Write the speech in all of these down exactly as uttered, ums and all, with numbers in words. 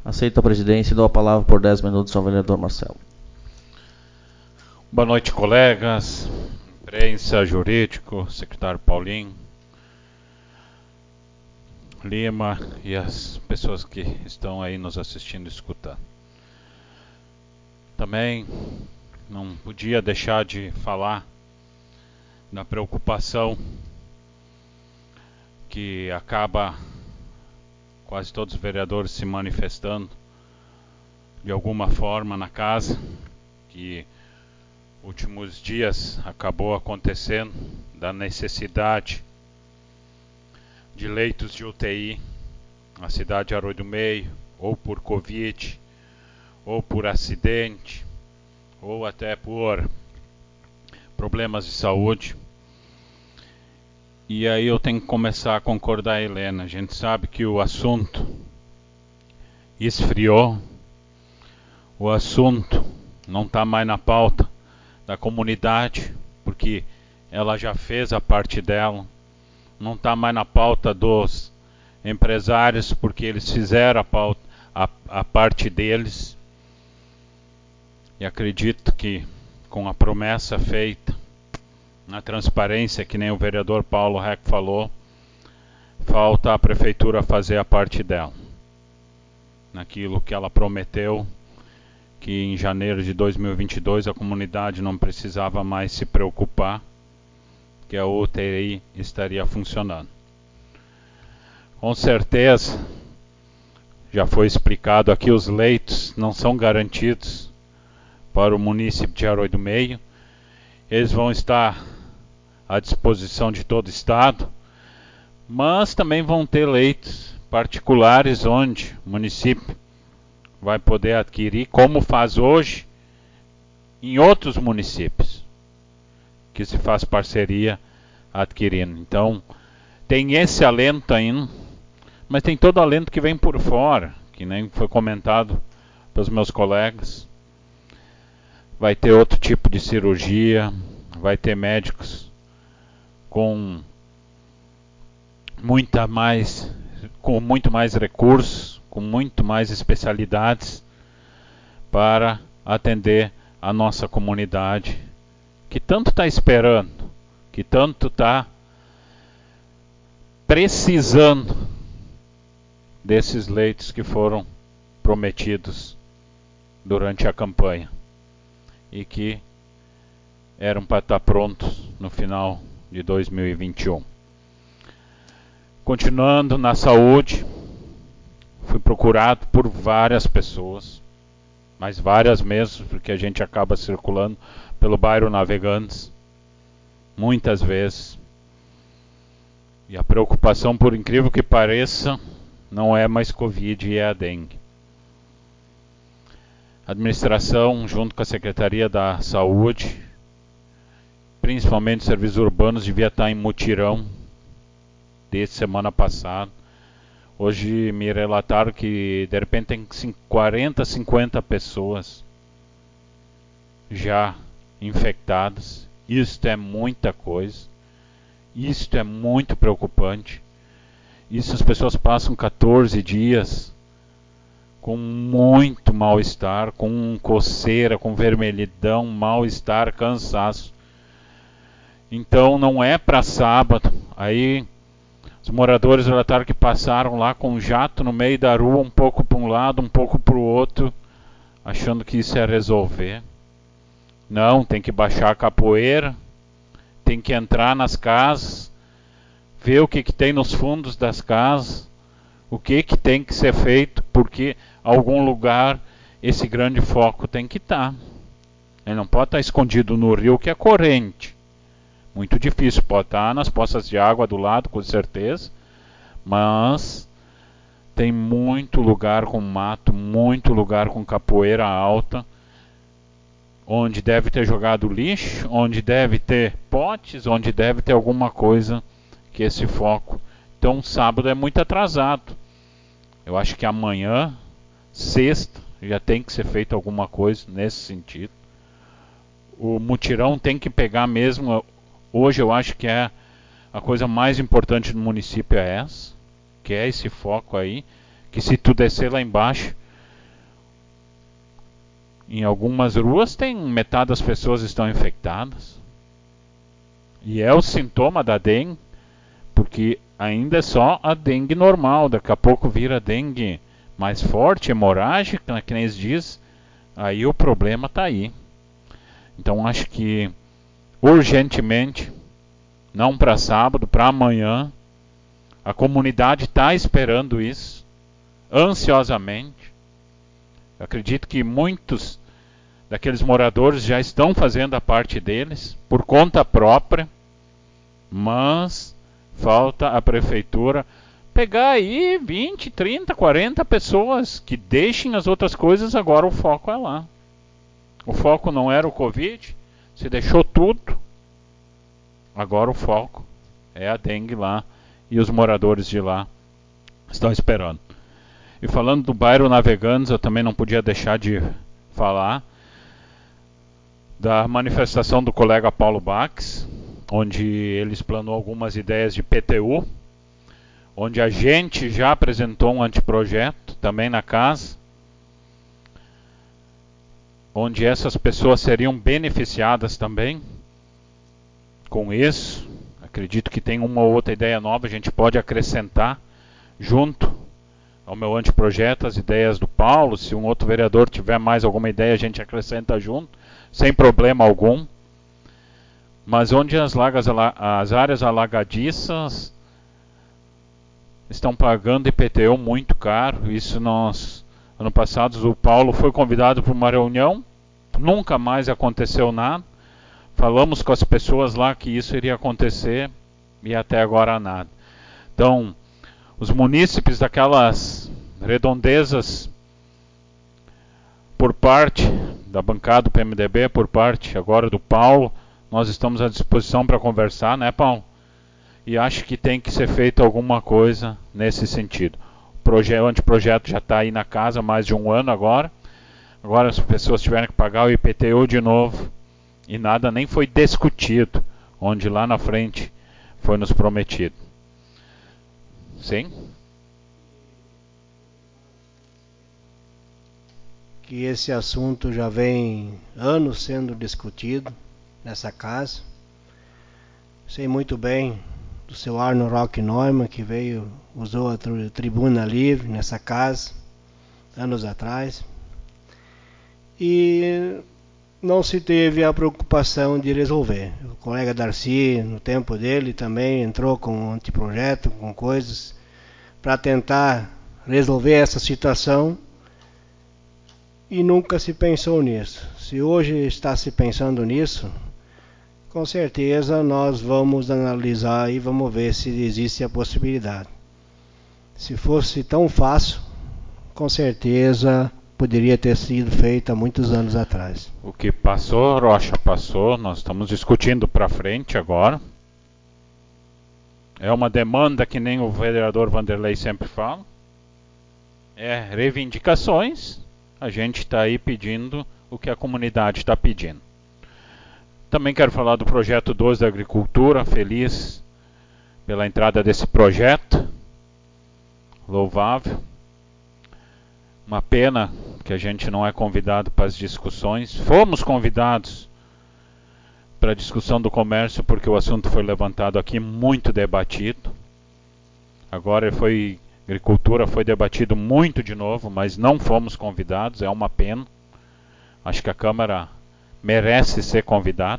Aceito a presidência e dou a palavra por dez minutos ao vereador Marcelo. Boa noite, colegas, imprensa, jurídico, secretário Paulinho, Lima e as pessoas que estão aí nos assistindo e escutando. Também não podia deixar de falar da preocupação que acaba quase todos os vereadores se manifestando de alguma forma na casa, que últimos dias acabou acontecendo, da necessidade de leitos de U T I na cidade de Arroio do Meio, ou por Covid, ou por acidente, ou até por problemas de saúde. E aí eu tenho que começar a concordar, Helena. A gente sabe que o assunto esfriou, o assunto não está mais na pauta da comunidade, porque ela já fez a parte dela, não está mais na pauta dos empresários, porque eles fizeram a, pauta, a, a parte deles. E acredito que com a promessa feita, na transparência, que nem o vereador Paulo Reck falou, falta a prefeitura fazer a parte dela, naquilo que ela prometeu, que em janeiro de dois mil e vinte e dois a comunidade não precisava mais se preocupar, que a U T I estaria funcionando. Com certeza, já foi explicado aqui, os leitos não são garantidos para o município de Arroio do Meio. Eles vão estar à disposição de todo o estado, mas também vão ter leitos particulares onde o município vai poder adquirir, como faz hoje em outros municípios, que se faz parceria adquirindo. Então, tem esse alento ainda, mas tem todo alento que vem por fora, que nem foi comentado pelos meus colegas. Vai ter outro tipo de cirurgia, vai ter médicos com muita mais, com muito mais recursos, com muito mais especialidades para atender a nossa comunidade, que tanto está esperando, que tanto está precisando desses leitos que foram prometidos durante a campanha e que eram para estar prontos no final de dois mil e vinte e um. Continuando na saúde, fui procurado por várias pessoas, mas várias mesmo, porque a gente acaba circulando pelo bairro Navegantes muitas vezes. E a preocupação, por incrível que pareça, não é mais Covid, é a dengue. A administração, junto com a Secretaria da Saúde, principalmente os serviços urbanos, devia estar em mutirão desde semana passada. Hoje me relataram que de repente tem quarenta, cinquenta pessoas já infectadas. Isto é muita coisa. Isto é muito preocupante. Isso as pessoas passam quatorze dias com muito mal-estar, com coceira, com vermelhidão, mal-estar, cansaço. Então não é para sábado. Aí os moradores relataram que passaram lá com um jato no meio da rua, um pouco para um lado, um pouco para o outro, achando que isso ia resolver. Não, tem que baixar a capoeira, tem que entrar nas casas, ver o que, que tem nos fundos das casas, o que, que tem que ser feito, porque algum lugar esse grande foco tem que estar. Ele não pode estar escondido no rio, que é corrente. Muito difícil, pode estar nas poças de água do lado, com certeza, mas tem muito lugar com mato, muito lugar com capoeira alta, onde deve ter jogado lixo, onde deve ter potes, onde deve ter alguma coisa que esse foco. Então sábado é muito atrasado. Eu acho que amanhã, sexta, já tem que ser feito alguma coisa nesse sentido. O mutirão tem que pegar mesmo. Hoje eu acho que é a coisa mais importante do município é essa, que é esse foco aí, que se tu descer lá embaixo, Em algumas ruas tem metade das pessoas estão infectadas. E é o sintoma da dengue, porque ainda é só a dengue normal, daqui a pouco vira dengue mais forte, hemorrágica, que nem eles dizem, aí o problema está aí. Então acho que urgentemente, não para sábado, para amanhã, a comunidade está esperando isso, ansiosamente. Eu acredito que muitos daqueles moradores já estão fazendo a parte deles, por conta própria, mas falta a prefeitura pegar aí vinte, trinta, quarenta pessoas que deixem as outras coisas, agora o foco é lá. O foco não era o Covid, se deixou tudo, agora o foco é a dengue lá e os moradores de lá estão esperando. E falando do bairro Navegantes, eu também não podia deixar de falar da manifestação do colega Paulo Bax, onde ele explanou algumas ideias de P T U, onde a gente já apresentou um anteprojeto também na casa, onde essas pessoas seriam beneficiadas também com isso. Acredito que tem uma ou outra ideia nova, a gente pode acrescentar junto ao meu anteprojeto as ideias do Paulo. Se um outro vereador tiver mais alguma ideia, a gente acrescenta junto, sem problema algum. Mas onde as, lagas, as áreas alagadiças estão pagando I P T U muito caro. Isso nós, ano passado, o Paulo foi convidado para uma reunião, nunca mais aconteceu nada. Falamos com as pessoas lá que isso iria acontecer e até agora nada. Então, os munícipes daquelas redondezas, por parte da bancada do P M D B, por parte agora do Paulo, nós estamos à disposição para conversar, né, Paulo? E acho que tem que ser feito alguma coisa nesse sentido. O, proje- o anteprojeto já está aí na casa há mais de um ano agora. Agora as pessoas tiveram que pagar o I P T U de novo e nada nem foi discutido, onde lá na frente foi nos prometido. Sim? Que esse assunto já vem anos sendo discutido nessa casa. Sei muito bem do seu Arno Rock Neumann, que veio, usou a tribuna livre nessa casa anos atrás, e não se teve a preocupação de resolver. O colega Darcy, no tempo dele, também entrou com um anteprojeto, com coisas para tentar resolver essa situação, e nunca se pensou nisso. Se hoje está se pensando nisso, com certeza nós vamos analisar e vamos ver se existe a possibilidade. Se fosse tão fácil, com certeza poderia ter sido feito há muitos anos atrás. O que passou, Rocha, passou. Nós estamos discutindo para frente agora. É uma demanda que nem o vereador Vanderlei sempre fala. É reivindicações. A gente está aí pedindo o que a comunidade está pedindo. Também quero falar do projeto dois da agricultura. Feliz pela entrada desse projeto. Louvável. Uma pena que a gente não é convidado para as discussões. Fomos convidados para a discussão do comércio porque o assunto foi levantado aqui, muito debatido. Agora foi agricultura, foi debatido muito de novo, mas não fomos convidados, é uma pena. Acho que a Câmara merece ser convidada.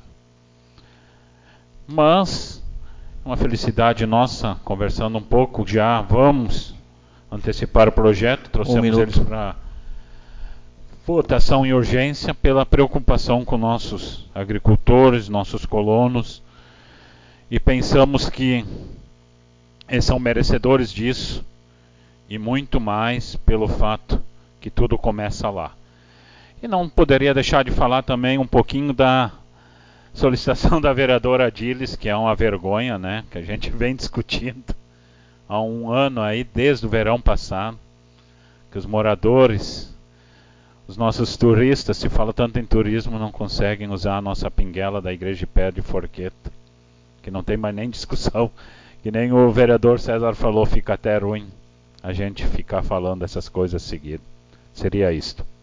Mas, uma felicidade nossa, conversando um pouco, já vamos antecipar o projeto, trouxemos Um eles para votação em urgência pela preocupação com nossos agricultores, nossos colonos, e pensamos que eles são merecedores disso e muito mais pelo fato que tudo começa lá. E não poderia deixar de falar também um pouquinho da solicitação da vereadora Adiles, que é uma vergonha, né, que a gente vem discutindo há um ano aí, desde o verão passado, que os moradores, os nossos turistas, se fala tanto em turismo, não conseguem usar a nossa pinguela da igreja de Pé de Forqueta, que não tem mais nem discussão, que nem o vereador César falou, fica até ruim a gente ficar falando essas coisas seguidas. Seria isto.